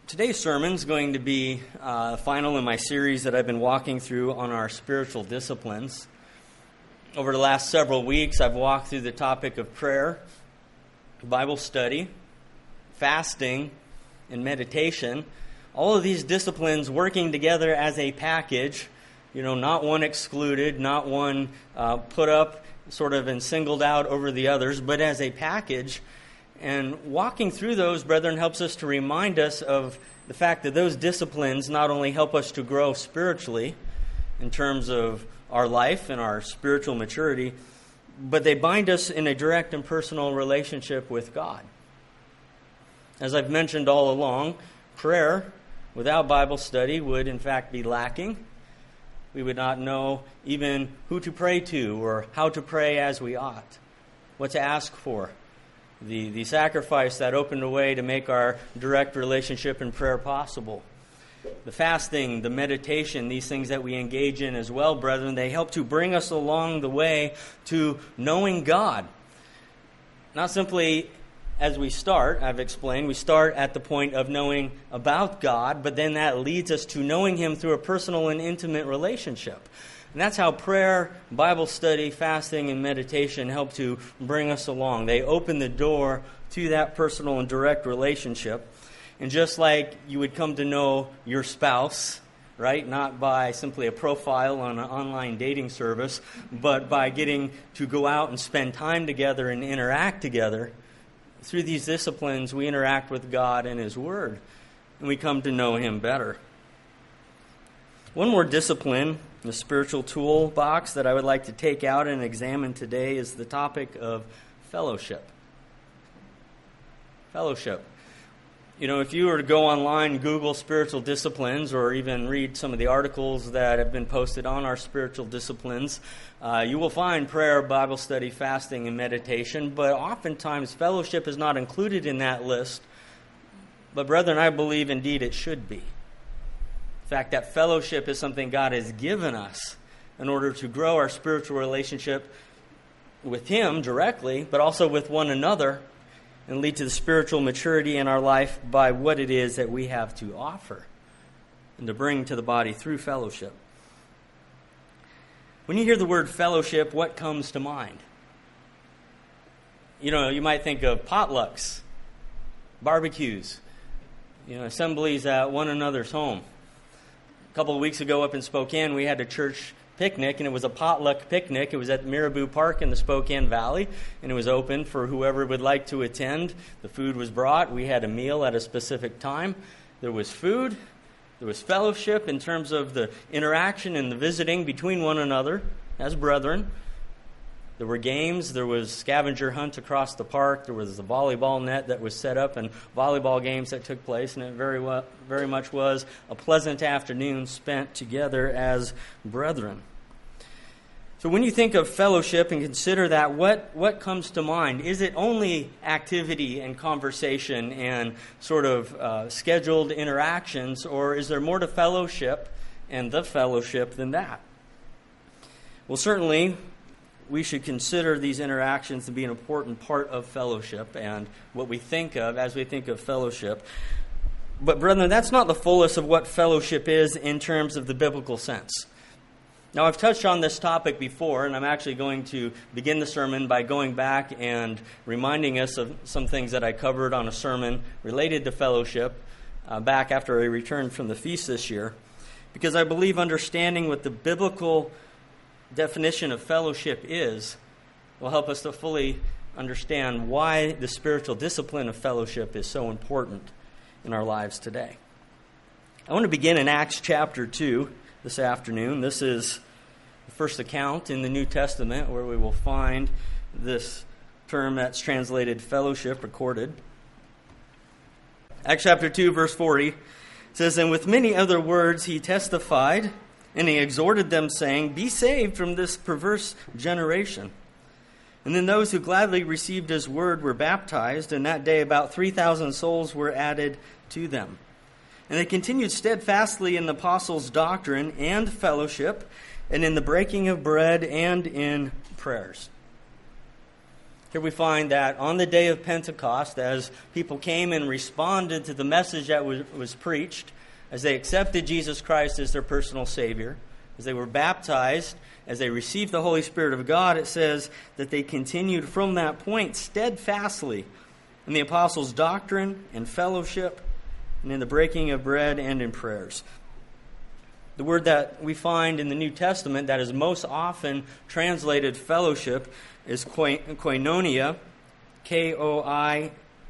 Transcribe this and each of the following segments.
Today's sermon is going to be final in my series that I've been walking through on our spiritual disciplines. Over the last several weeks, I've walked through the topic of prayer, Bible study, fasting, and meditation. All of these disciplines working together as a package, not one excluded, not one put up sort of and singled out over the others, but as a package. And walking through those, brethren, helps us to remind us of the fact that those disciplines not only help us to grow spiritually in terms of our life and our spiritual maturity, but they bind us in a direct and personal relationship with God. As I've mentioned all along, prayer without Bible study would in fact be lacking. We would not know even who to pray to or how to pray as we ought, what to ask for. The sacrifice that opened a way to make our direct relationship in prayer possible. The fasting, the meditation, these things that we engage in as well, brethren, they help to bring us along the way to knowing God. Not simply as we start, I've explained, we start at the point of knowing about God, but then that leads us to knowing Him through a personal and intimate relationship. And that's how prayer, Bible study, fasting, and meditation help to bring us along. They open the door to that personal and direct relationship. And just like you would come to know your spouse, right? Not by simply a profile on an online dating service, but by getting to go out and spend time together and interact together. Through these disciplines, we interact with God and His Word, and we come to know Him better. One more discipline, the spiritual toolbox that I would like to take out and examine today is the topic of fellowship. Fellowship. If you were to go online, Google spiritual disciplines, or even read some of the articles that have been posted on our spiritual disciplines, you will find prayer, Bible study, fasting, and meditation, but oftentimes fellowship is not included in that list. But brethren, I believe indeed it should be. In fact, that fellowship is something God has given us in order to grow our spiritual relationship with Him directly, but also with one another, and lead to the spiritual maturity in our life by what it is that we have to offer and to bring to the body through fellowship. When you hear the word fellowship, what comes to mind? You might think of potlucks, barbecues, assemblies at one another's home. A couple of weeks ago up in Spokane, we had a church picnic, and it was a potluck picnic. It was at Mirabeau Park in the Spokane Valley, and it was open for whoever would like to attend. The food was brought. We had a meal at a specific time. There was food. There was fellowship in terms of the interaction and the visiting between one another as brethren. There were games. There was scavenger hunt across the park. There was the volleyball net that was set up and volleyball games that took place. And it very much was a pleasant afternoon spent together as brethren. So when you think of fellowship and consider that, what comes to mind? Is it only activity and conversation and sort of scheduled interactions, or is there more to fellowship and the fellowship than that? Well, certainly we should consider these interactions to be an important part of fellowship and what we think of as we think of fellowship. But brethren, that's not the fullest of what fellowship is in terms of the biblical sense. Now, I've touched on this topic before, and I'm actually going to begin the sermon by going back and reminding us of some things that I covered on a sermon related to fellowship back after I returned from the feast this year, because I believe understanding what the biblical definition of fellowship will help us to fully understand why the spiritual discipline of fellowship is so important in our lives today. I want to begin in Acts chapter 2 this afternoon. This is the first account in the New Testament where we will find this term that's translated fellowship recorded. Acts chapter 2, verse 40 says, "And with many other words he testified, and he exhorted them, saying, 'Be saved from this perverse generation.' And then those who gladly received his word were baptized, and that day about 3,000 souls were added to them. And they continued steadfastly in the apostles' doctrine and fellowship, and in the breaking of bread and in prayers." Here we find that on the day of Pentecost, as people came and responded to the message that was preached, as they accepted Jesus Christ as their personal Savior, as they were baptized, as they received the Holy Spirit of God, it says that they continued from that point steadfastly in the apostles' doctrine and fellowship, and in the breaking of bread and in prayers. The word that we find in the New Testament that is most often translated fellowship is koinonia, Koinonia,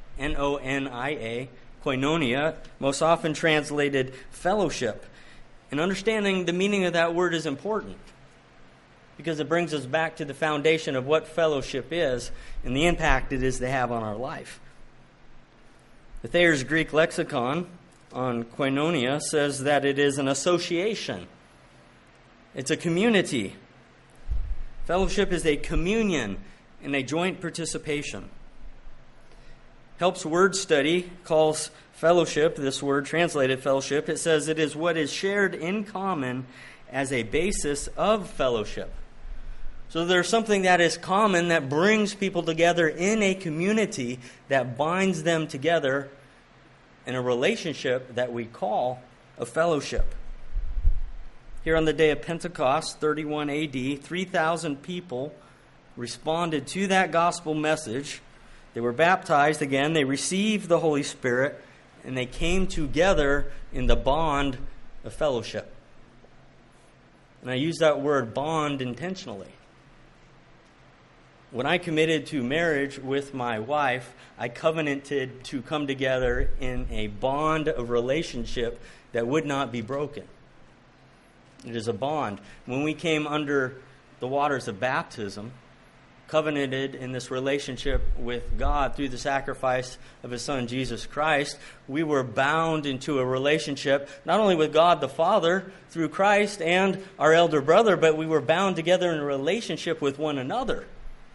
koinonia, most often translated fellowship. And understanding the meaning of that word is important because it brings us back to the foundation of what fellowship is and the impact it is to have on our life. The Thayer's Greek lexicon on koinonia says that it is an association. It's a community. Fellowship is a communion and a joint participation. Helps Word Study calls fellowship, this word translated fellowship, it says it is what is shared in common as a basis of fellowship. So there's something that is common that brings people together in a community that binds them together in a relationship that we call a fellowship. Here on the day of Pentecost, 31 AD, 3,000 people responded to that gospel message. They were baptized again, they received the Holy Spirit, and they came together in the bond of fellowship. And I use that word bond intentionally. When I committed to marriage with my wife, I covenanted to come together in a bond of relationship that would not be broken. It is a bond. When we came under the waters of baptism, covenanted in this relationship with God through the sacrifice of His Son, Jesus Christ, we were bound into a relationship not only with God the Father through Christ and our elder brother, but we were bound together in a relationship with one another.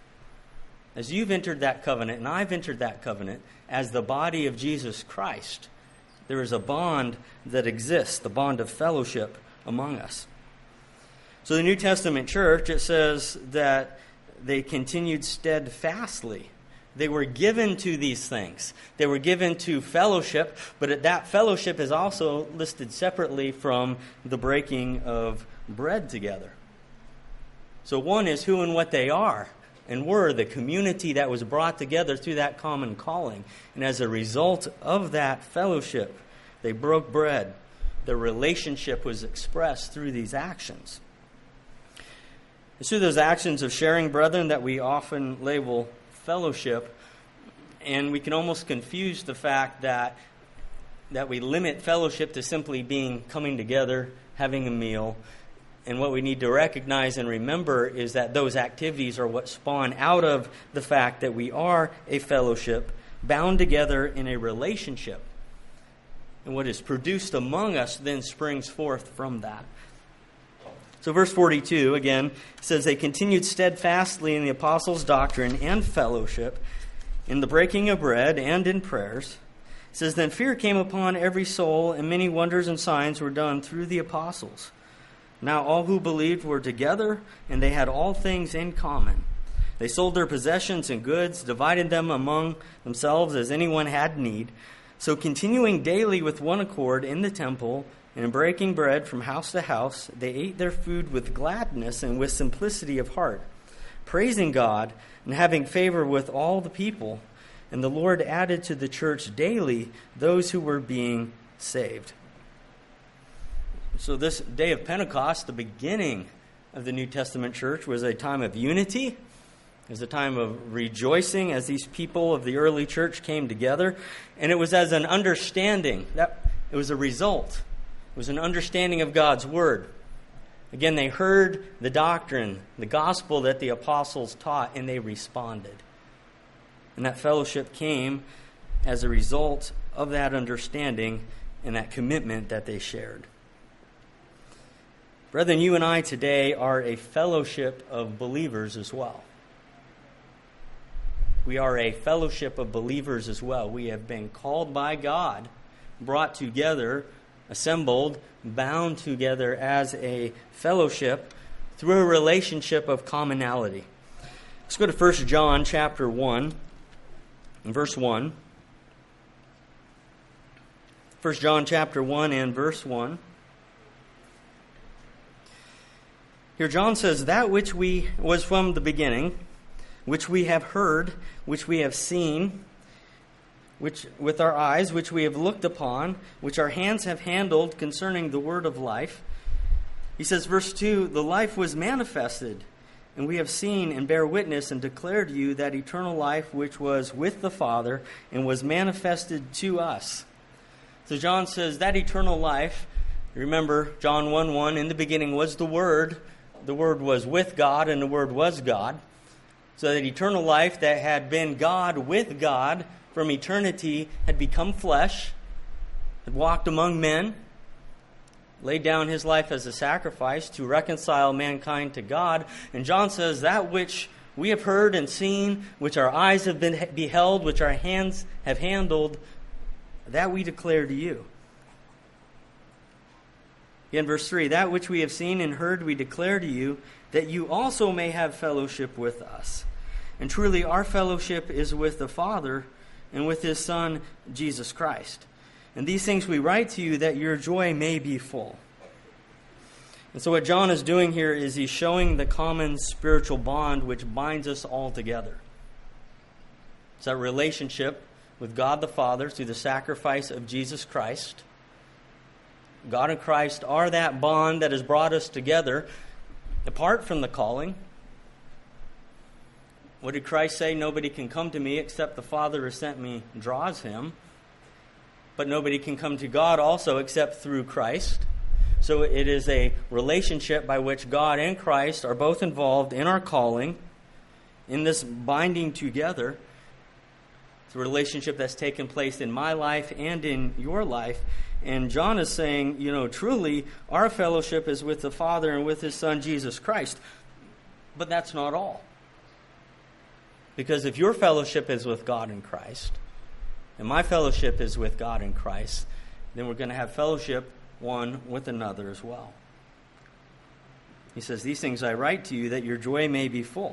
As you've entered that covenant and I've entered that covenant as the body of Jesus Christ, there is a bond that exists, the bond of fellowship among us. So the New Testament church, it says that they continued steadfastly. They were given to these things. They were given to fellowship, but that fellowship is also listed separately from the breaking of bread together. So one is who and what they are, and were the community that was brought together through that common calling. And as a result of that fellowship, they broke bread. Their relationship was expressed through these actions. It's through those actions of sharing, brethren, that we often label fellowship, and we can almost confuse the fact that we limit fellowship to simply being coming together, having a meal. And what we need to recognize and remember is that those activities are what spawn out of the fact that we are a fellowship bound together in a relationship. And what is produced among us then springs forth from that. So verse 42, again, says, they continued steadfastly in the apostles' doctrine and fellowship, in the breaking of bread and in prayers. It says, then fear came upon every soul, and many wonders and signs were done through the apostles. Now all who believed were together, and they had all things in common. They sold their possessions and goods, divided them among themselves as anyone had need. So continuing daily with one accord in the temple, and breaking bread from house to house, they ate their food with gladness and with simplicity of heart, praising God and having favor with all the people. And the Lord added to the church daily those who were being saved. So this day of Pentecost, the beginning of the New Testament church, was a time of unity. It was a time of rejoicing as these people of the early church came together. And it was as an understanding. It was a result. It was an understanding of God's Word. Again, they heard the doctrine, the gospel that the apostles taught, and they responded. And that fellowship came as a result of that understanding and that commitment that they shared. Brethren, you and I today are a fellowship of believers as well. We are a fellowship of believers as well. We have been called by God, brought together, assembled, bound together as a fellowship through a relationship of commonality. Let's go to 1 John chapter 1 and verse 1. 1 John chapter 1 and verse 1. Here John says, "That which was from the beginning, which we have heard, which we have seen, which with our eyes, which we have looked upon, which our hands have handled concerning the word of life." He says, verse 2, "The life was manifested, and we have seen and bear witness and declare to you that eternal life which was with the Father and was manifested to us." So John says that eternal life, remember John 1:1, in the beginning was the Word was with God, and the Word was God. So that eternal life that had been God with God from eternity had become flesh, had walked among men, laid down his life as a sacrifice to reconcile mankind to God. And John says that which we have heard and seen, which our eyes have beheld, which our hands have handled, that we declare to you. Again, verse 3, "That which we have seen and heard we declare to you, that you also may have fellowship with us. And truly our fellowship is with the Father and with His Son, Jesus Christ. And these things we write to you, that your joy may be full." And so what John is doing here is he's showing the common spiritual bond which binds us all together. It's that relationship with God the Father through the sacrifice of Jesus Christ. God and Christ are that bond that has brought us together apart from the calling. What did Christ say? "Nobody can come to me except the Father who sent me draws him." But nobody can come to God also except through Christ. So it is a relationship by which God and Christ are both involved in our calling, in this binding together. It's a relationship that's taken place in my life and in your life. And John is saying, truly our fellowship is with the Father and with His Son, Jesus Christ. But that's not all. Because if your fellowship is with God and Christ, and my fellowship is with God and Christ, then we're going to have fellowship one with another as well. He says, "These things I write to you, that your joy may be full."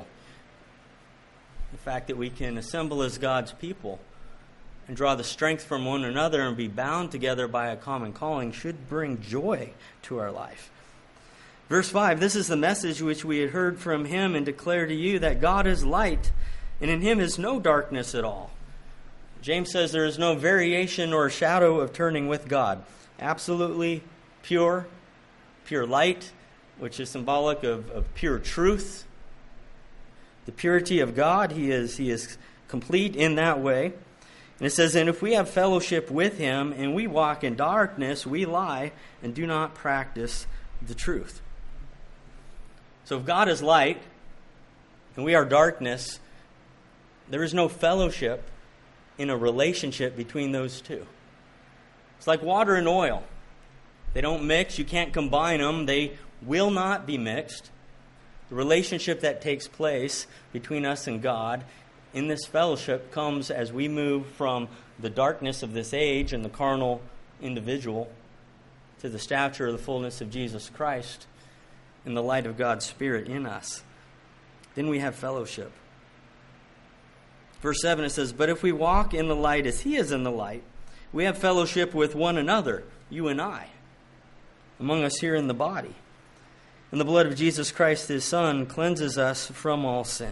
The fact that we can assemble as God's people and draw the strength from one another and be bound together by a common calling should bring joy to our life. Verse 5, "This is the message which we had heard from Him and declare to you, that God is light, and in Him is no darkness at all." James says there is no variation or shadow of turning with God. Absolutely pure light, which is symbolic of pure truth. The purity of God, He is complete in that way. And it says, "And if we have fellowship with Him and we walk in darkness, we lie and do not practice the truth." So if God is light and we are darkness, there is no fellowship in a relationship between those two. It's like water and oil. They don't mix. You can't combine them. They will not be mixed. The relationship that takes place between us and God in this fellowship comes as we move from the darkness of this age and the carnal individual to the stature of the fullness of Jesus Christ and the light of God's Spirit in us. Then we have fellowship. Verse 7, it says, "But if we walk in the light as He is in the light, we have fellowship with one another," you and I, among us here in the body. "And the blood of Jesus Christ, His Son, cleanses us from all sin."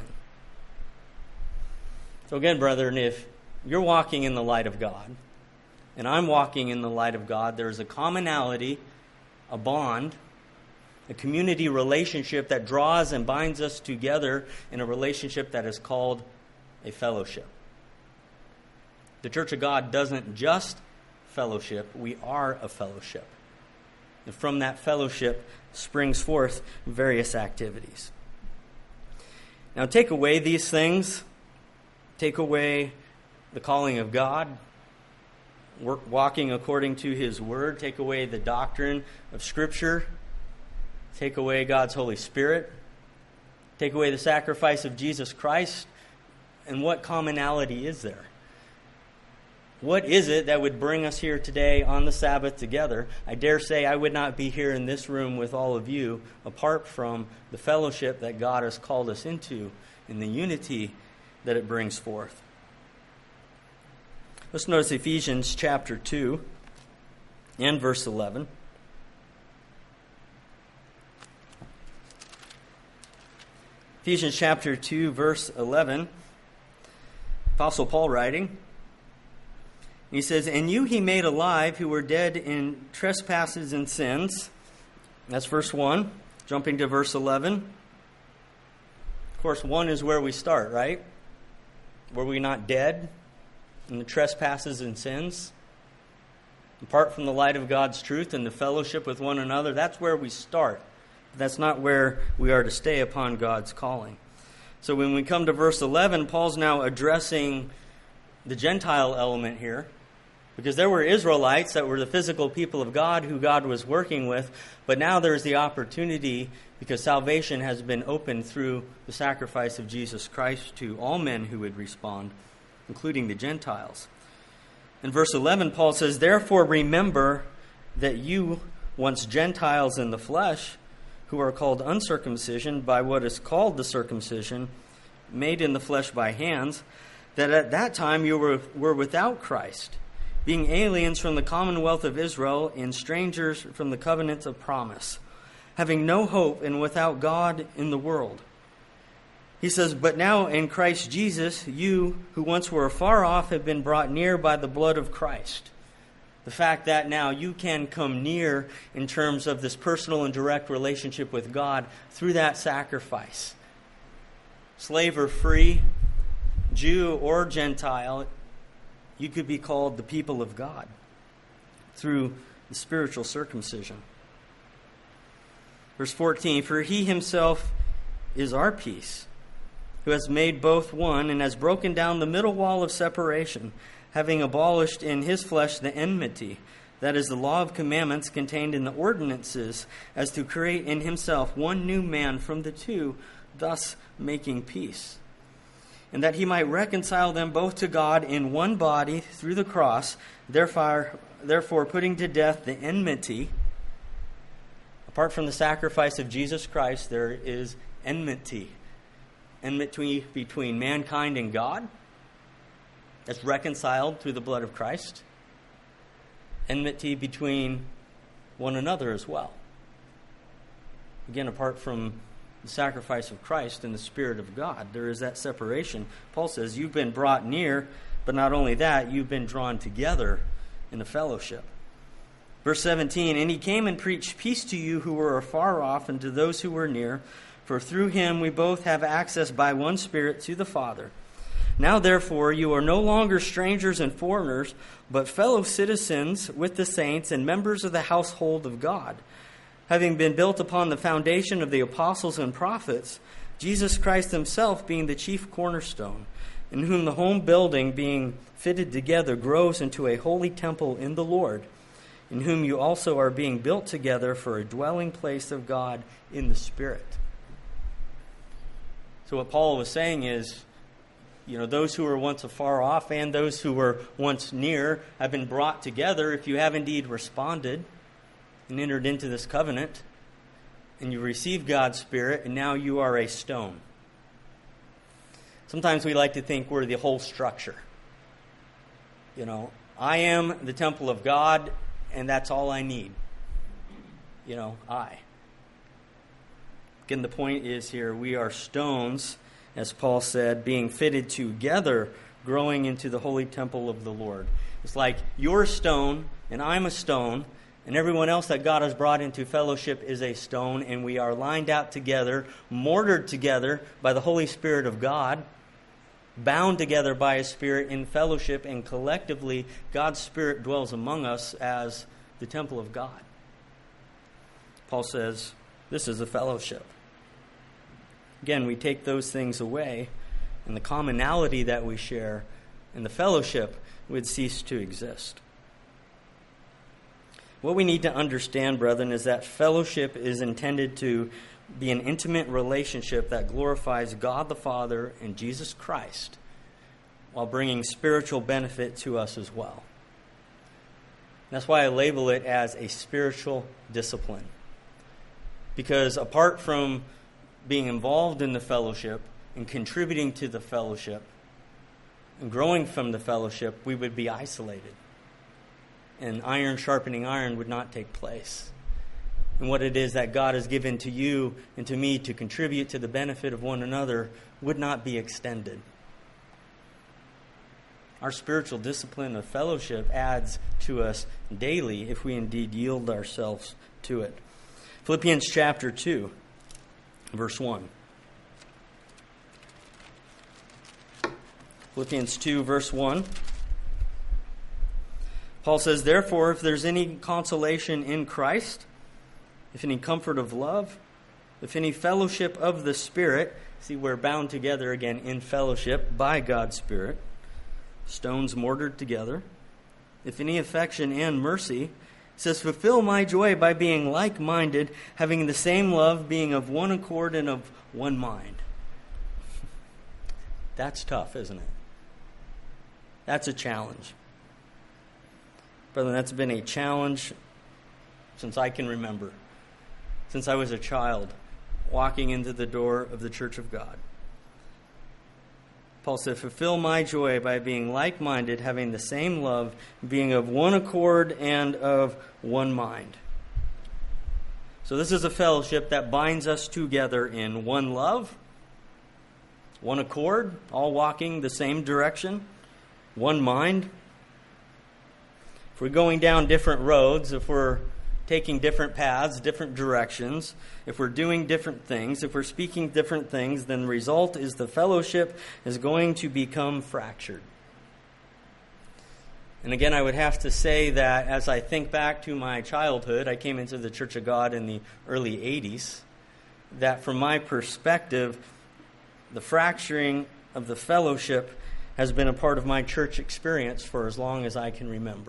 So again, brethren, if you're walking in the light of God, and I'm walking in the light of God, there's a commonality, a bond, a community relationship that draws and binds us together in a relationship that is called a fellowship. The Church of God doesn't just fellowship, we are a fellowship. And from that fellowship springs forth various activities. Now take away these things, take away the calling of God, walking according to His Word, take away the doctrine of Scripture, take away God's Holy Spirit, take away the sacrifice of Jesus Christ, and what commonality is there? What is it that would bring us here today on the Sabbath together? I dare say I would not be here in this room with all of you apart from the fellowship that God has called us into and the unity that it brings forth. Let's notice Ephesians chapter 2 and verse 11. Ephesians chapter 2, verse 11. Apostle Paul writing. He says, "And you he made alive who were dead in trespasses and sins." That's verse 1. Jumping to verse 11. Of course, 1 is where we start, right? Were we not dead in the trespasses and sins? Apart from the light of God's truth and the fellowship with one another, that's where we start. That's not where we are to stay upon God's calling. So when we come to verse 11, Paul's now addressing the Gentile element here, because there were Israelites that were the physical people of God who God was working with, but now there's the opportunity, because salvation has been opened through the sacrifice of Jesus Christ to all men who would respond, including the Gentiles. In verse 11, Paul says, "Therefore remember that you, once Gentiles in the flesh, who are called uncircumcision by what is called the circumcision, made in the flesh by hands, that at that time you were without Christ, being aliens from the commonwealth of Israel and strangers from the covenant of promise, having no hope and without God in the world." He says, "But now in Christ Jesus, you who once were afar off have been brought near by the blood of Christ." The fact that now you can come near in terms of this personal and direct relationship with God through that sacrifice. Slave or free, Jew or Gentile, you could be called the people of God through the spiritual circumcision. Verse 14, "For he himself is our peace, who has made both one and has broken down the middle wall of separation, having abolished in his flesh the enmity, that is, the law of commandments contained in the ordinances, as to create in himself one new man from the two, thus making peace. And that he might reconcile them both to God in one body through the cross, therefore putting to death the enmity." Apart from the sacrifice of Jesus Christ, there is enmity. Enmity between mankind and God. That's reconciled through the blood of Christ. Enmity between one another as well. Again, apart from the sacrifice of Christ and the Spirit of God, there is that separation. Paul says, you've been brought near, but not only that, you've been drawn together in a fellowship. Verse 17, "And he came and preached peace to you who were afar off and to those who were near, for through him we both have access by one Spirit to the Father. Now, therefore, you are no longer strangers and foreigners, but fellow citizens with the saints and members of the household of God, having been built upon the foundation of the apostles and prophets, Jesus Christ himself being the chief cornerstone, in whom the home building being fitted together grows into a holy temple in the Lord, in whom you also are being built together for a dwelling place of God in the Spirit." So what Paul was saying is, those who were once afar off and those who were once near have been brought together if you have indeed responded and entered into this covenant, and you received God's Spirit, and now you are a stone. Sometimes we like to think we're the whole structure. I am the temple of God, and that's all I need. I. Again, the point is here, we are stones, as Paul said, being fitted together, growing into the holy temple of the Lord. It's like you're a stone, and I'm a stone, and everyone else that God has brought into fellowship is a stone, and we are lined out together, mortared together by the Holy Spirit of God, bound together by His Spirit in fellowship, and collectively God's Spirit dwells among us as the temple of God. Paul says, this is a fellowship. Again, we take those things away, and the commonality that we share and the fellowship would cease to exist. What we need to understand, brethren, is that fellowship is intended to be an intimate relationship that glorifies God the Father and Jesus Christ while bringing spiritual benefit to us as well. That's why I label it as a spiritual discipline. Because apart from being involved in the fellowship and contributing to the fellowship and growing from the fellowship, we would be isolated. And iron sharpening iron would not take place. And what it is that God has given to you and to me to contribute to the benefit of one another would not be extended. Our spiritual discipline of fellowship adds to us daily if we indeed yield ourselves to it. Philippians chapter 2, verse 1. Philippians 2, verse 1. Paul says, "Therefore, if there's any consolation in Christ, if any comfort of love, if any fellowship of the Spirit," see, we're bound together again in fellowship by God's Spirit, stones mortared together, "if any affection and mercy," it says, "fulfill my joy by being like-minded, having the same love, being of one accord and of one mind." That's tough, isn't it? That's a challenge. Brother, that's been a challenge since I can remember. Since I was a child, walking into the door of the Church of God. Paul said, "Fulfill my joy by being like-minded, having the same love, being of one accord and of one mind." So this is a fellowship that binds us together in one love, one accord, all walking the same direction, one mind. If we're going down different roads, if we're taking different paths, different directions, if we're doing different things, if we're speaking different things, then the result is the fellowship is going to become fractured. And again, I would have to say that as I think back to my childhood, I came into the Church of God in the early 80s, that from my perspective, the fracturing of the fellowship has been a part of my church experience for as long as I can remember.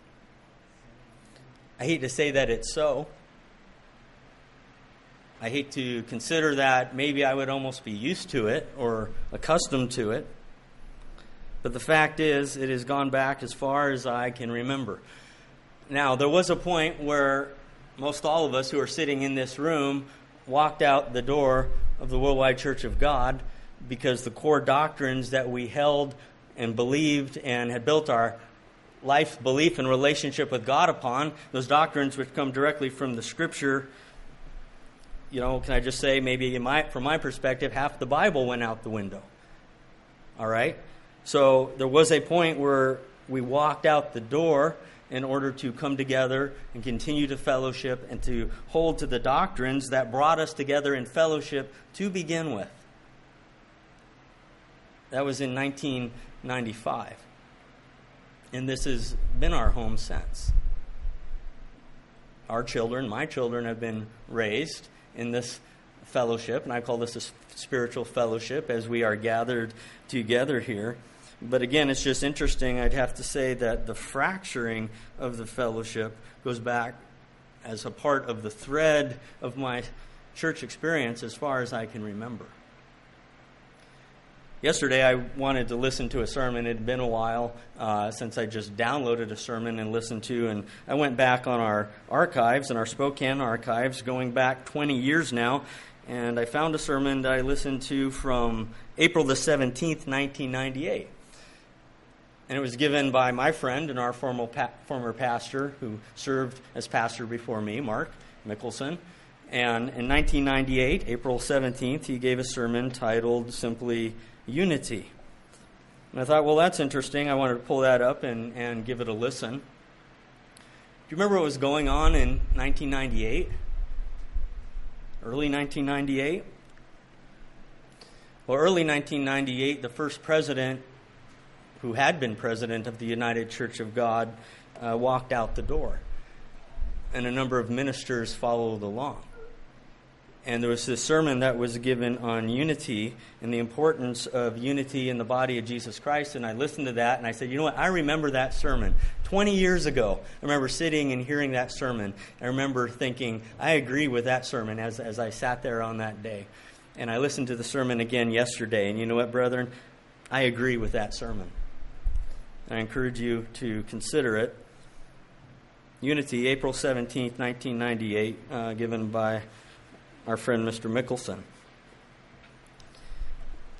I hate to say that it's so. I hate to consider that maybe I would almost be used to it or accustomed to it. But the fact is, it has gone back as far as I can remember. Now, there was a point where most all of us who are sitting in this room walked out the door of the Worldwide Church of God because the core doctrines that we held and believed and had built our life, belief, and relationship with God upon, those doctrines which come directly from the Scripture, can I just say, maybe from my perspective, half the Bible went out the window. All right? So there was a point where we walked out the door in order to come together and continue to fellowship and to hold to the doctrines that brought us together in fellowship to begin with. That was in 1995. And this has been our home since. Our children, my children, have been raised in this fellowship, and I call this a spiritual fellowship as we are gathered together here. But again, it's just interesting. I'd have to say that the fracturing of the fellowship goes back as a part of the thread of my church experience as far as I can remember. Yesterday, I wanted to listen to a sermon. It had been a while since I just downloaded a sermon and listened to, and I went back on our archives, and our Spokane archives, going back 20 years now, and I found a sermon that I listened to from April the 17th, 1998. And it was given by my friend and our former pastor who served as pastor before me, Mark Mickelson. And in 1998, April 17th, he gave a sermon titled simply Unity. And I thought, well, that's interesting. I wanted to pull that up and give it a listen. Do you remember what was going on in 1998? Early 1998? Well, early 1998, the first president who had been president of the United Church of God walked out the door. And a number of ministers followed along. And there was this sermon that was given on unity and the importance of unity in the body of Jesus Christ. And I listened to that and I said, you know what? I remember that sermon 20 years ago. I remember sitting and hearing that sermon. I remember thinking, I agree with that sermon as I sat there on that day. And I listened to the sermon again yesterday. And you know what, brethren? I agree with that sermon. I encourage you to consider it. Unity, April 17th, 1998, given by our friend Mr. Mickelson.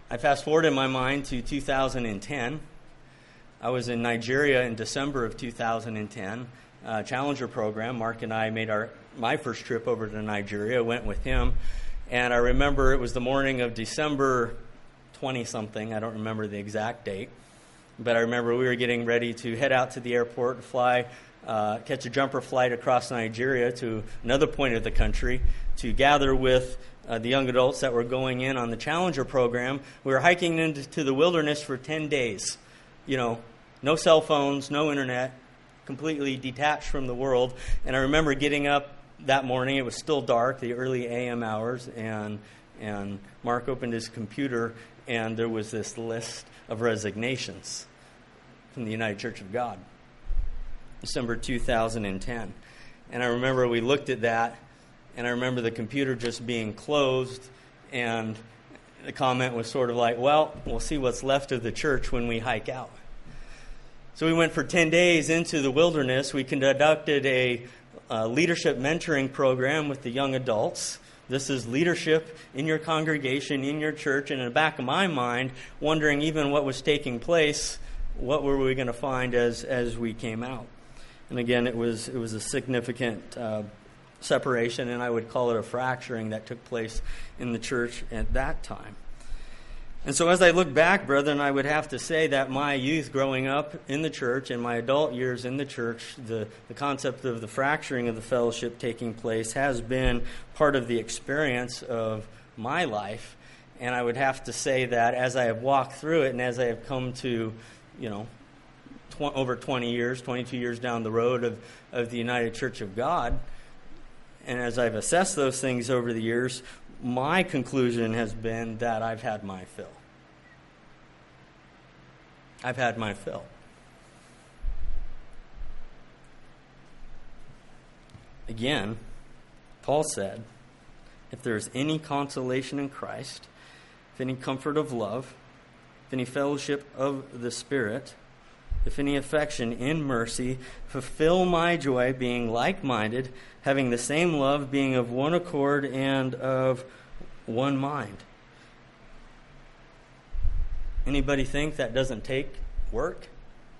I fast forward in my mind to 2010. I was in Nigeria in December of 2010, Challenger program. Mark and I made my first trip over to Nigeria, went with him, and I remember it was the morning of December 20-something. I don't remember the exact date, but I remember we were getting ready to head out to the airport, fly, catch a jumper flight across Nigeria to another point of the country to gather with the young adults that were going in on the Challenger program. We were hiking into the wilderness for 10 days. No cell phones, no internet, completely detached from the world. And I remember getting up that morning. It was still dark, the early a.m. hours, and Mark opened his computer, and there was this list of resignations from the United Church of God, December 2010. And I remember we looked at that, and I remember the computer just being closed, and the comment was sort of like, well, we'll see what's left of the church when we hike out. So we went for 10 days into the wilderness. We conducted a leadership mentoring program with the young adults. This is leadership in your congregation, in your church, and in the back of my mind, wondering even what was taking place, what were we going to find as we came out. And again, it was a significant separation, and I would call it a fracturing that took place in the church at that time. And so as I look back, brethren, I would have to say that my youth growing up in the church and my adult years in the church, the concept of the fracturing of the fellowship taking place has been part of the experience of my life. And I would have to say that as I have walked through it and as I have come to, over 20 years, 22 years down the road of the United Church of God, and as I've assessed those things over the years, my conclusion has been that I've had my fill. I've had my fill. Again, Paul said, if there is any consolation in Christ, if any comfort of love, if any fellowship of the Spirit, if any affection in mercy, fulfill my joy, being like-minded, having the same love, being of one accord and of one mind. Anybody think that doesn't take work?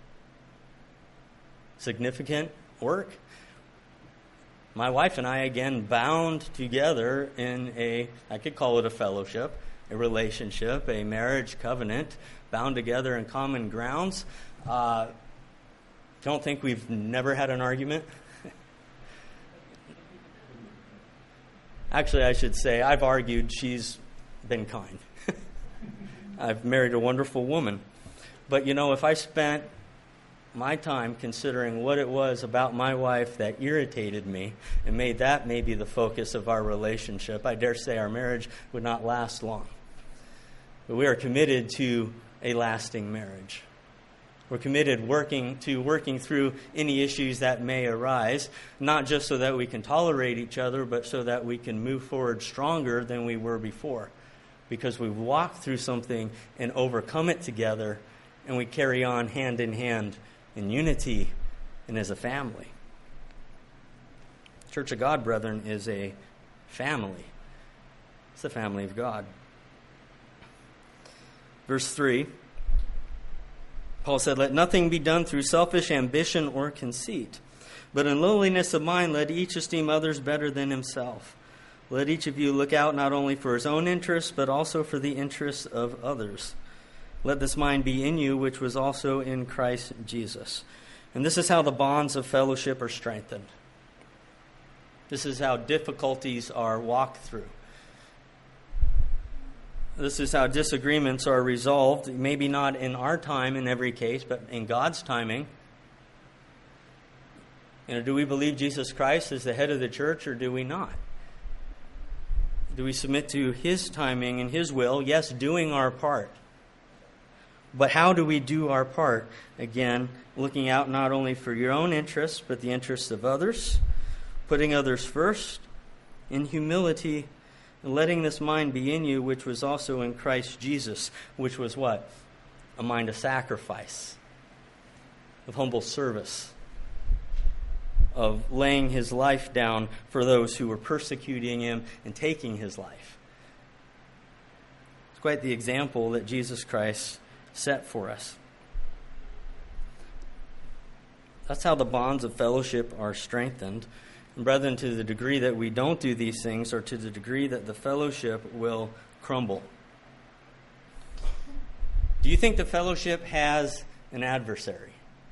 Significant work? My wife and I, again, bound together in I could call it a fellowship, a relationship, a marriage covenant, bound together in common grounds. Don't think we've never had an argument. Actually, I should say I've argued, she's been kind. I've married a wonderful woman. But, if I spent my time considering what it was about my wife that irritated me and made that maybe the focus of our relationship, I dare say our marriage would not last long. But we are committed to a lasting marriage. We're committed working through any issues that may arise, not just so that we can tolerate each other, but so that we can move forward stronger than we were before. Because we've walked through something and overcome it together, and we carry on hand in hand in unity and as a family. Church of God, brethren, is a family. It's the family of God. Verse 3, Paul said, let nothing be done through selfish ambition or conceit, but in lowliness of mind let each esteem others better than himself. Let each of you look out not only for his own interests, but also for the interests of others. Let this mind be in you, which was also in Christ Jesus. And this is how the bonds of fellowship are strengthened. This is how difficulties are walked through. This is how disagreements are resolved, maybe not in our time in every case, but in God's timing. Do we believe Jesus Christ is the head of the church, or do we not? Do we submit to his timing and his will? Yes, doing our part. But how do we do our part? Again, looking out not only for your own interests, but the interests of others, putting others first, in humility, and letting this mind be in you, which was also in Christ Jesus, which was what? A mind of sacrifice, of humble service, of laying his life down for those who were persecuting him and taking his life. It's quite the example that Jesus Christ set for us. That's how the bonds of fellowship are strengthened. And brethren, to the degree that we don't do these things, or to the degree that the fellowship will crumble. Do you think the fellowship has an adversary?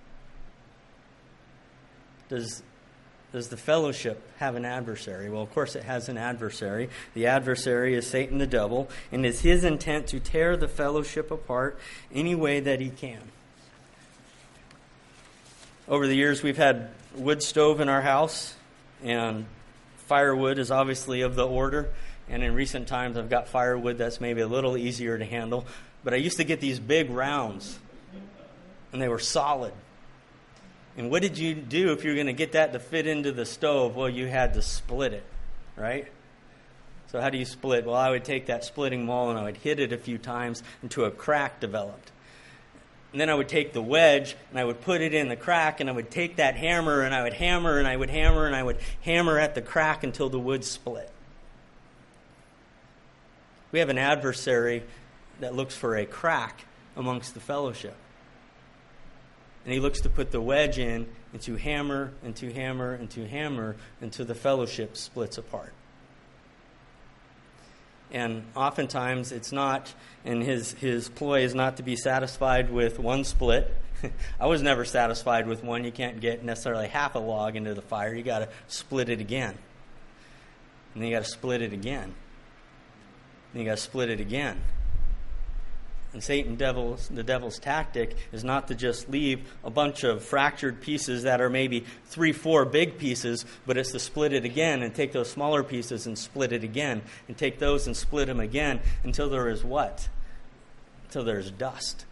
Does the fellowship have an adversary? Well, of course it has an adversary. The adversary is Satan the devil, and it's his intent to tear the fellowship apart any way that he can. Over the years, we've had wood stove in our house, and firewood is obviously of the order. And in recent times, I've got firewood that's maybe a little easier to handle. But I used to get these big rounds, and they were solid. And what did you do if you were going to get that to fit into the stove? Well, you had to split it, right? So how do you split? Well, I would take that splitting maul and I would hit it a few times until a crack developed. And then I would take the wedge and I would put it in the crack, and I would take that hammer and I would hammer and I would hammer and I would hammer at the crack until the wood split. We have an adversary that looks for a crack amongst the fellowship. And he looks to put the wedge in and to hammer and to hammer and to hammer until the fellowship splits apart. And oftentimes it's not, and his ploy is not to be satisfied with one split. I was never satisfied with one. You can't get necessarily half a log into the fire. You got to split it again. And then you got to split it again. And you got to split it again. And the devil's tactic is not to just leave a bunch of fractured pieces that are maybe 3-4 big pieces, but it's to split it again and take those smaller pieces and split it again, and take those and split them again until there is what? Until there's dust.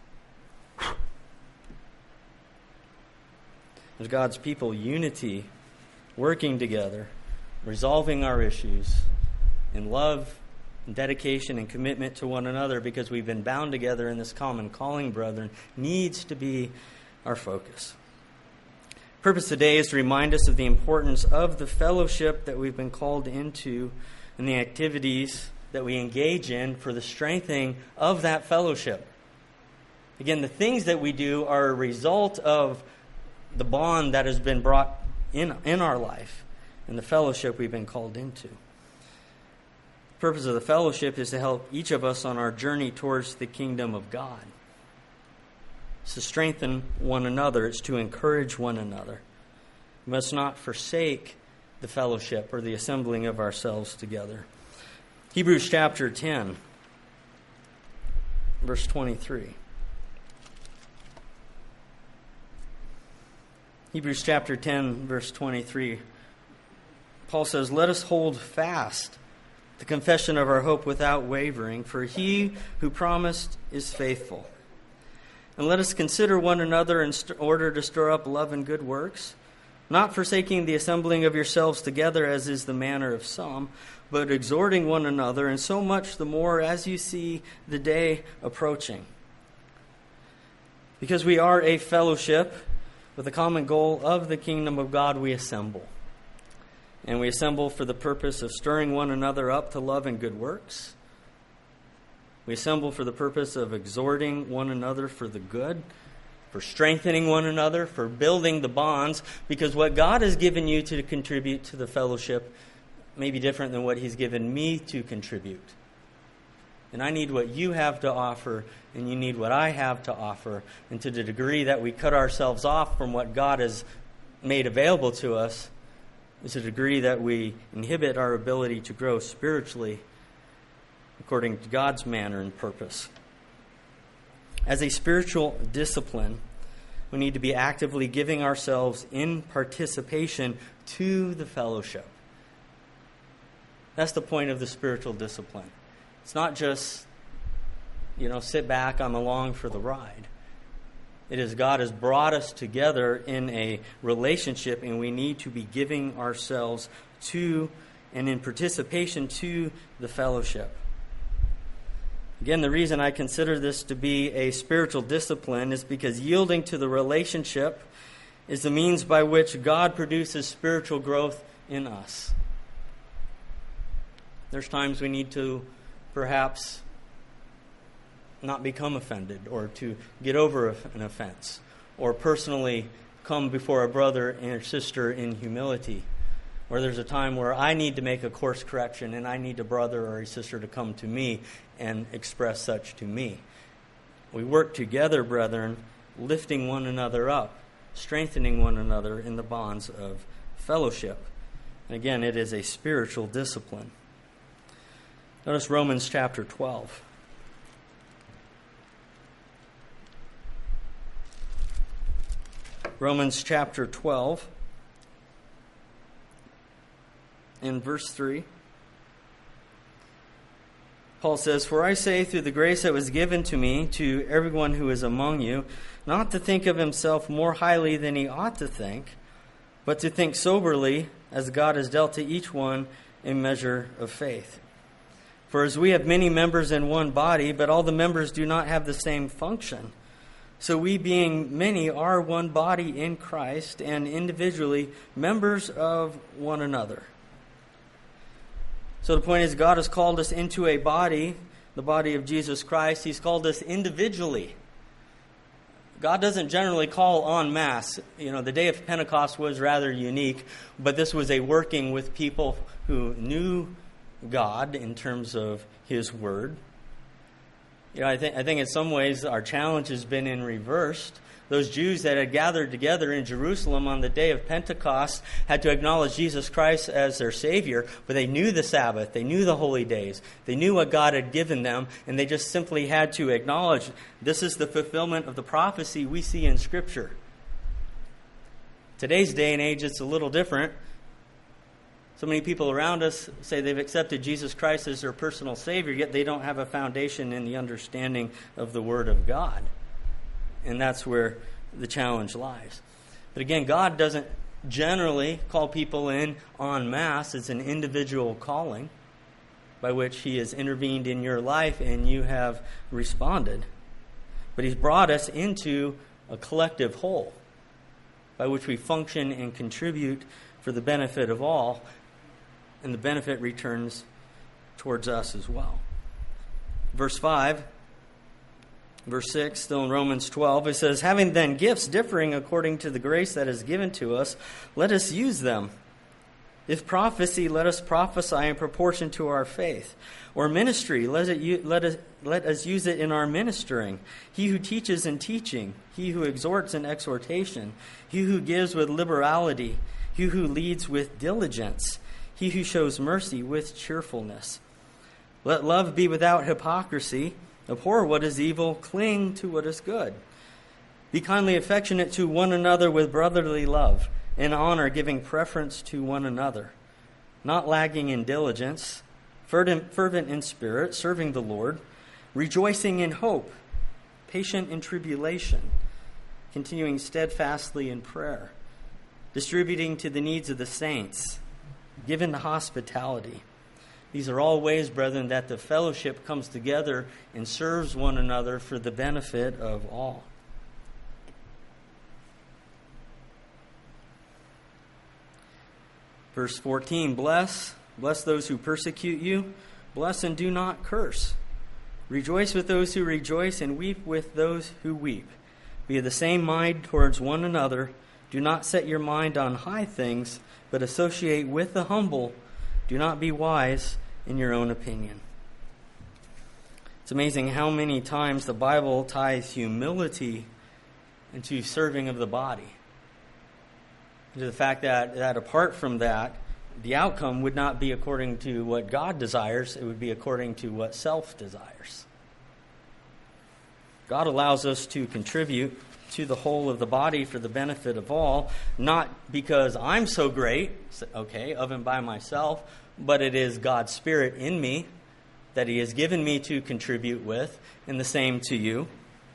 As God's people, unity, working together, resolving our issues in love, dedication and commitment to one another, because we've been bound together in this common calling, brethren, needs to be our focus. Purpose today is to remind us of the importance of the fellowship that we've been called into and the activities that we engage in for the strengthening of that fellowship. Again, the things that we do are a result of the bond that has been brought in our life and the fellowship we've been called into. The purpose of the fellowship is to help each of us on our journey towards the kingdom of God. It's to strengthen one another. It's to encourage one another. We must not forsake the fellowship or the assembling of ourselves together. Hebrews chapter 10, verse 23. Hebrews chapter 10, verse 23. Paul says, "Let us hold fast the confession of our hope without wavering, for he who promised is faithful. And let us consider one another in order to stir up love and good works, not forsaking the assembling of yourselves together, as is the manner of some, but exhorting one another, and so much the more as you see the day approaching." Because we are a fellowship with the common goal of the kingdom of God, we assemble. And we assemble for the purpose of stirring one another up to love and good works. We assemble for the purpose of exhorting one another for the good, for strengthening one another, for building the bonds, because what God has given you to contribute to the fellowship may be different than what He's given me to contribute. And I need what you have to offer, and you need what I have to offer. And to the degree that we cut ourselves off from what God has made available to us, is a degree that we inhibit our ability to grow spiritually according to God's manner and purpose. As a spiritual discipline, we need to be actively giving ourselves in participation to the fellowship. That's the point of the spiritual discipline. It's not just, sit back, I'm along for the ride. It is God has brought us together in a relationship, and we need to be giving ourselves to and in participation to the fellowship. Again, the reason I consider this to be a spiritual discipline is because yielding to the relationship is the means by which God produces spiritual growth in us. There's times we need to perhaps not become offended or to get over an offense, or personally come before a brother and a sister in humility. Or there's a time where I need to make a course correction and I need a brother or a sister to come to me and express such to me. We work together, brethren, lifting one another up, strengthening one another in the bonds of fellowship. And again, it is a spiritual discipline. Notice Romans chapter 12. Romans chapter 12, in verse 3. Paul says, "For I say through the grace that was given to me, to everyone who is among you, not to think of himself more highly than he ought to think, but to think soberly, as God has dealt to each one a measure of faith. For as we have many members in one body, but all the members do not have the same function, so we being many are one body in Christ, and individually members of one another." So the point is, God has called us into a body, the body of Jesus Christ. He's called us individually. God doesn't generally call en masse. The day of Pentecost was rather unique, but this was a working with people who knew God in terms of His Word. I think in some ways our challenge has been in reversed. Those Jews that had gathered together in Jerusalem on the day of Pentecost had to acknowledge Jesus Christ as their Savior, but they knew the Sabbath, they knew the holy days, they knew what God had given them, and they just simply had to acknowledge this is the fulfillment of the prophecy we see in Scripture. Today's day and age, it's a little different. So many people around us say they've accepted Jesus Christ as their personal Savior, yet they don't have a foundation in the understanding of the Word of God. And that's where the challenge lies. But again, God doesn't generally call people in en masse. It's an individual calling by which He has intervened in your life and you have responded. But He's brought us into a collective whole by which we function and contribute for the benefit of all, and the benefit returns towards us as well. Verse 5. Verse 6, still in Romans 12, it says, "Having then gifts differing according to the grace that is given to us, let us use them. If prophecy, let us prophesy in proportion to our faith. Or ministry, let us use it in our ministering. He who teaches in teaching, he who exhorts in exhortation, he who gives with liberality, he who leads with diligence, he who shows mercy with cheerfulness. Let love be without hypocrisy. Abhor what is evil, cling to what is good. Be kindly affectionate to one another with brotherly love, in honor giving preference to one another, not lagging in diligence, fervent in spirit, serving the Lord, rejoicing in hope, patient in tribulation, continuing steadfastly in prayer, distributing to the needs of the saints, given to hospitality. These are all ways, brethren, that the fellowship comes together and serves one another for the benefit of all." Verse 14, bless those who persecute you. Bless and do not curse. Rejoice with those who rejoice and weep with those who weep. Be of the same mind towards one another. Do not set your mind on high things, but associate with the humble. Do not be wise in your own opinion. It's amazing how many times the Bible ties humility into serving of the body. To the fact that apart from that, the outcome would not be according to what God desires, it would be according to what self desires. God allows us to contribute to the whole of the body for the benefit of all, not because I'm so great, of and by myself, but it is God's Spirit in me that He has given me to contribute with, and the same to you.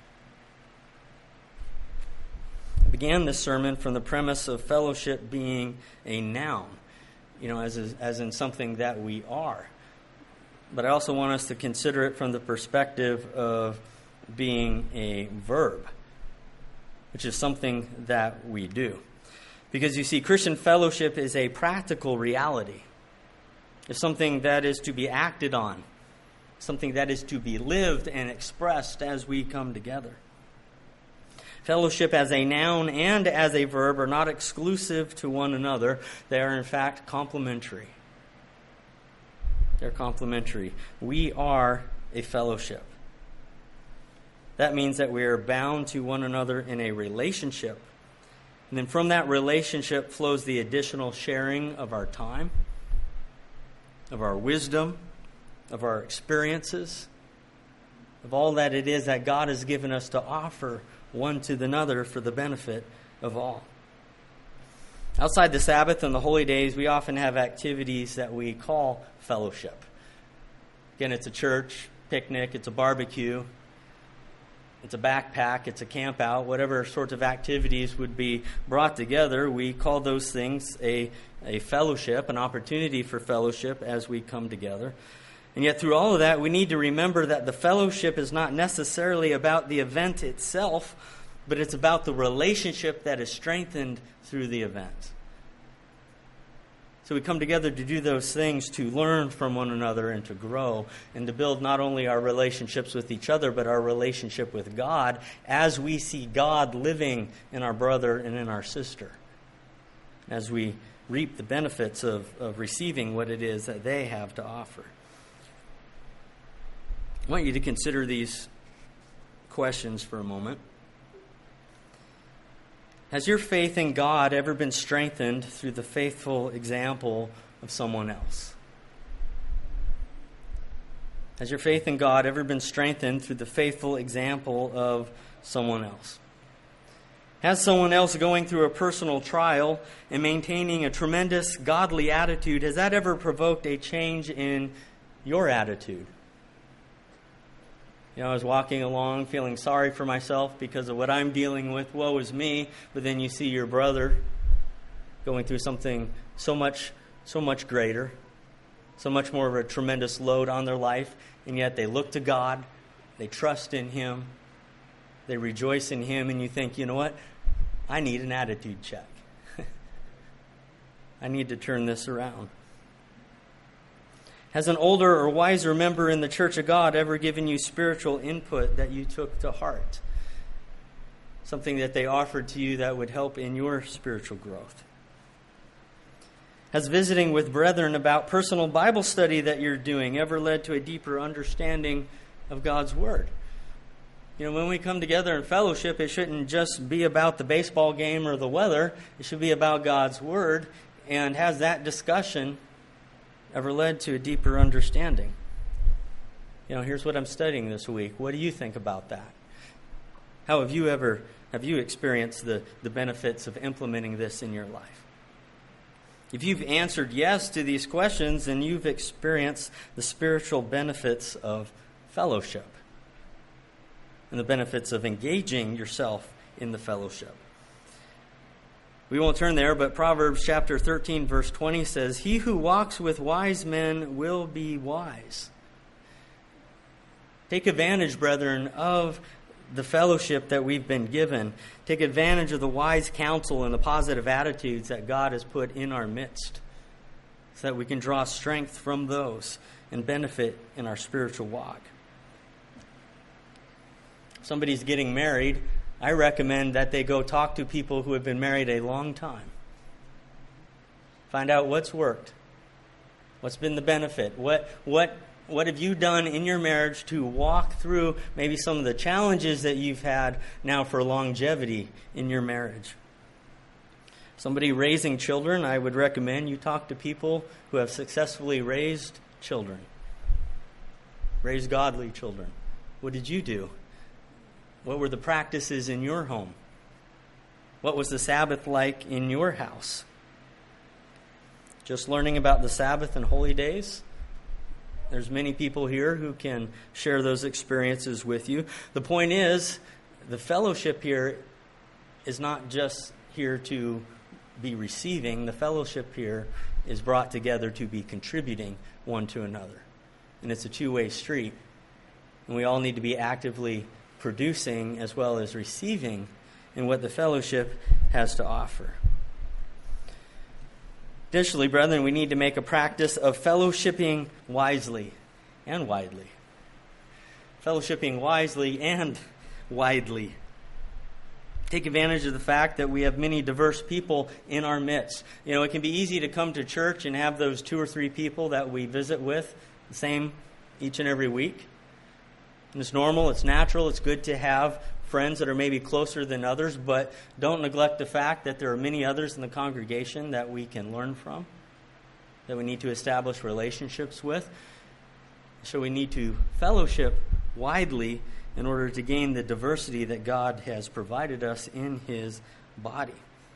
I began this sermon from the premise of fellowship being a noun, as in something that we are. But I also want us to consider it from the perspective of being a verb, which is something that we do. Because you see, Christian fellowship is a practical reality. It's something that is to be acted on. something that is to be lived and expressed as we come together. Fellowship as a noun and as a verb are not exclusive to one another. They are, in fact, complementary. They're complementary. We are a fellowship. That means that we are bound to one another in a relationship. And then from that relationship flows the additional sharing of our time, of our wisdom, of our experiences, of all that it is that God has given us to offer one to another for the benefit of all. Outside the Sabbath and the holy days, we often have activities that we call fellowship. Again, it's a church picnic, it's a barbecue, it's a backpack, it's a camp out, whatever sorts of activities would be brought together. We call those things a fellowship, an opportunity for fellowship as we come together. And yet through all of that, we need to remember that the fellowship is not necessarily about the event itself, but it's about the relationship that is strengthened through the event. So we come together to do those things, to learn from one another and to grow, and to build not only our relationships with each other, but our relationship with God as we see God living in our brother and in our sister, as we reap the benefits of receiving what it is that they have to offer. I want you to consider these questions for a moment. Has your faith in God ever been strengthened through the faithful example of someone else? Has your faith in God ever been strengthened through the faithful example of someone else? Has someone else going through a personal trial and maintaining a tremendous godly attitude, has that ever provoked a change in your attitude? You know, I was walking along feeling sorry for myself because of what I'm dealing with. Woe is me. But then you see your brother going through something so much greater, so much more of a tremendous load on their life. And yet they look to God. They trust in Him. They rejoice in Him. And you think, you know what? I need an attitude check. I need to turn this around. Has an older or wiser member in the Church of God ever given you spiritual input that you took to heart? Something that they offered to you that would help in your spiritual growth? Has visiting with brethren about personal Bible study that you're doing ever led to a deeper understanding of God's Word? You know, when we come together in fellowship, it shouldn't just be about the baseball game or the weather. It should be about God's Word. And has that discussion ever led to a deeper understanding? You know, here's what I'm studying this week. What do you think about that? How have you experienced the benefits of implementing this in your life? If you've answered yes to these questions, then you've experienced the spiritual benefits of fellowship and the benefits of engaging yourself in the fellowship. We won't turn there, but Proverbs chapter 13, verse 20 says, "He who walks with wise men will be wise." Take advantage, brethren, of the fellowship that we've been given. Take advantage of the wise counsel and the positive attitudes that God has put in our midst, so that we can draw strength from those and benefit in our spiritual walk. Somebody's getting married, I recommend that they go talk to people who have been married a long time. Find out what's worked. What's been the benefit? What have you done in your marriage to walk through maybe some of the challenges that you've had now for longevity in your marriage? Somebody raising children, I would recommend you talk to people who have successfully raised children. Raised godly children. What did you do? What were the practices in your home? What was the Sabbath like in your house? Just learning about the Sabbath and holy days? There's many people here who can share those experiences with you. The point is, the fellowship here is not just here to be receiving. The fellowship here is brought together to be contributing one to another. And it's a two-way street. And we all need to be actively producing as well as receiving in what the fellowship has to offer. Additionally, brethren, we need to make a practice of fellowshipping wisely and widely. fellowshipping wisely and widely. Take advantage of the fact that we have many diverse people in our midst. You know, it can be easy to come to church and have those 2 or 3 people that we visit with, the same each and every week. And it's normal, it's natural, it's good to have friends that are maybe closer than others, but don't neglect the fact that there are many others in the congregation that we can learn from, that we need to establish relationships with. So we need to fellowship widely in order to gain the diversity that God has provided us in His body.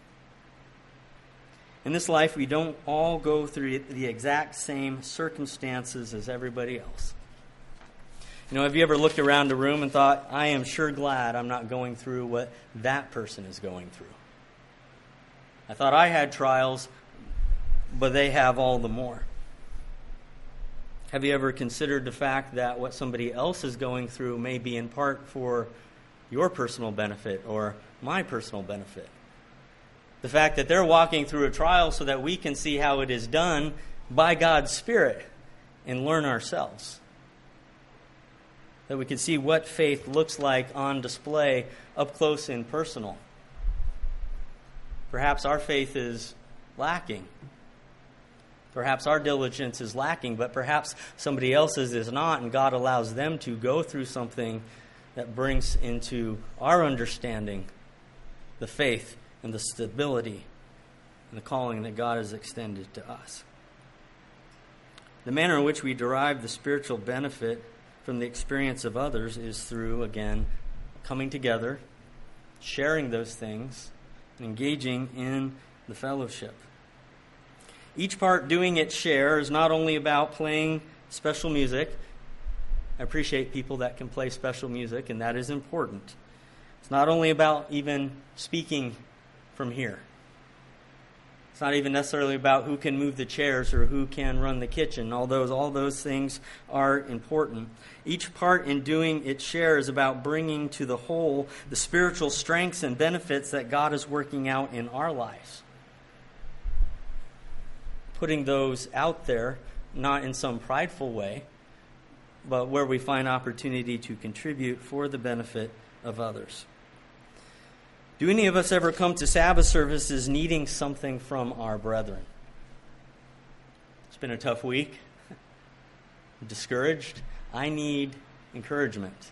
In this life, we don't all go through the exact same circumstances as everybody else. You know, have you ever looked around a room and thought, I am sure glad I'm not going through what that person is going through? I thought I had trials, but they have all the more. Have you ever considered the fact that what somebody else is going through may be in part for your personal benefit or my personal benefit? The fact that they're walking through a trial so that we can see how it is done by God's Spirit and learn ourselves. That we can see what faith looks like on display up close and personal. Perhaps our faith is lacking. Perhaps our diligence is lacking, but perhaps somebody else's is not, and God allows them to go through something that brings into our understanding the faith and the stability and the calling that God has extended to us. The manner in which we derive the spiritual benefit from the experience of others is through, again, coming together, sharing those things, and engaging in the fellowship. Each part doing its share is not only about playing special music. I appreciate people that can play special music, and that is important. It's not only about even speaking from here. It's not even necessarily about who can move the chairs or who can run the kitchen, although all those things are important. Each part in doing its share is about bringing to the whole the spiritual strengths and benefits that God is working out in our lives. Putting those out there, not in some prideful way, but where we find opportunity to contribute for the benefit of others. Do any of us ever come to Sabbath services needing something from our brethren? It's been a tough week. I'm discouraged. I need encouragement.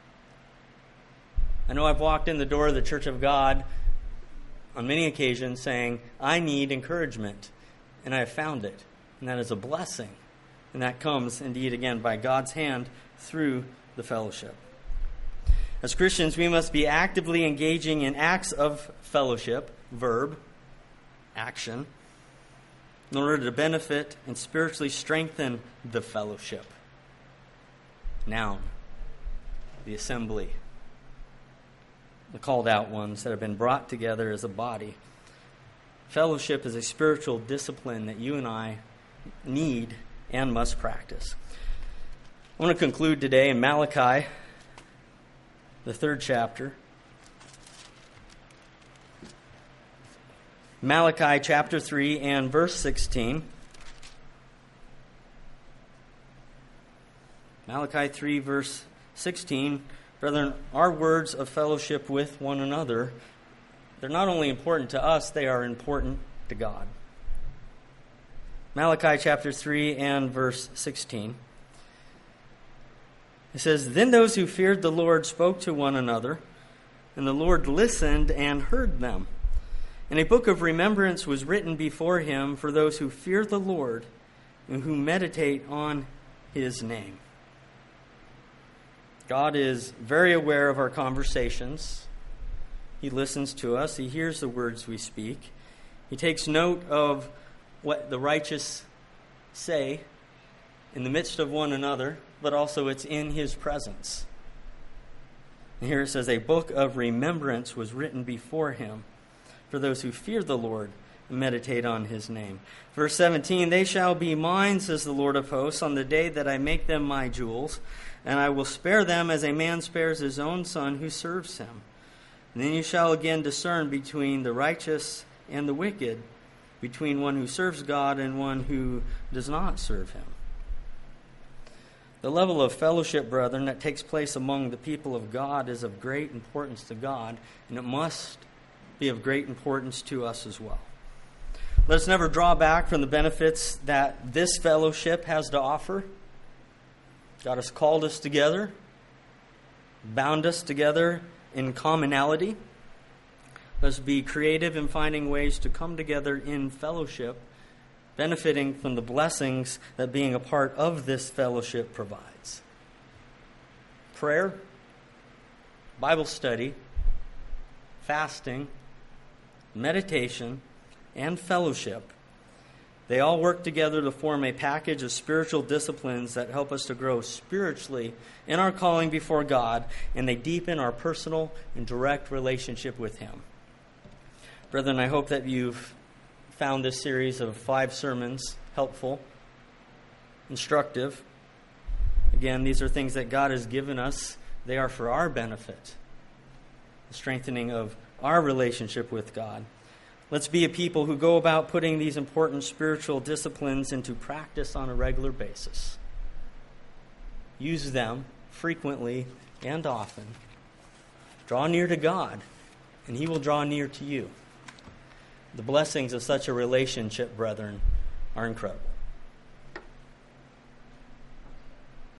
I know I've walked in the door of the Church of God on many occasions saying, I need encouragement. And I have found it. And that is a blessing. And that comes, indeed, again, by God's hand through the fellowship. As Christians, we must be actively engaging in acts of fellowship, verb, action, in order to benefit and spiritually strengthen the fellowship. Noun, the assembly, the called out ones that have been brought together as a body. Fellowship is a spiritual discipline that you and I need and must practice. I want to conclude today in Malachi, the 3rd chapter. Malachi chapter 3 and verse 16. Malachi 3 verse 16. Brethren, our words of fellowship with one another, they're not only important to us, they are important to God. Malachi chapter 3 and verse 16. It says, Then those who feared the Lord spoke to one another, and the Lord listened and heard them. And a book of remembrance was written before him for those who fear the Lord and who meditate on his name. God is very aware of our conversations. He listens to us. He hears the words we speak. He takes note of what the righteous say in the midst of one another, but also it's in his presence. And here it says, a book of remembrance was written before him for those who fear the Lord and meditate on his name. Verse 17, They shall be mine, says the Lord of hosts, on the day that I make them my jewels, and I will spare them as a man spares his own son who serves him. And then you shall again discern between the righteous and the wicked, between one who serves God and one who does not serve him. The level of fellowship, brethren, that takes place among the people of God is of great importance to God, and it must be of great importance to us as well. Let us never draw back from the benefits that this fellowship has to offer. God has called us together, bound us together in commonality. Let us be creative in finding ways to come together in fellowship, benefiting from the blessings that being a part of this fellowship provides. Prayer, Bible study, fasting, meditation, and fellowship, they all work together to form a package of spiritual disciplines that help us to grow spiritually in our calling before God, and they deepen our personal and direct relationship with Him. Brethren, I hope that you've found this series of 5 sermons helpful, instructive. Again, these are things that God has given us. They are for our benefit, the strengthening of our relationship with God. Let's be a people who go about putting these important spiritual disciplines into practice on a regular basis. Use them frequently and often. Draw near to God, and He will draw near to you. The blessings of such a relationship, brethren, are incredible.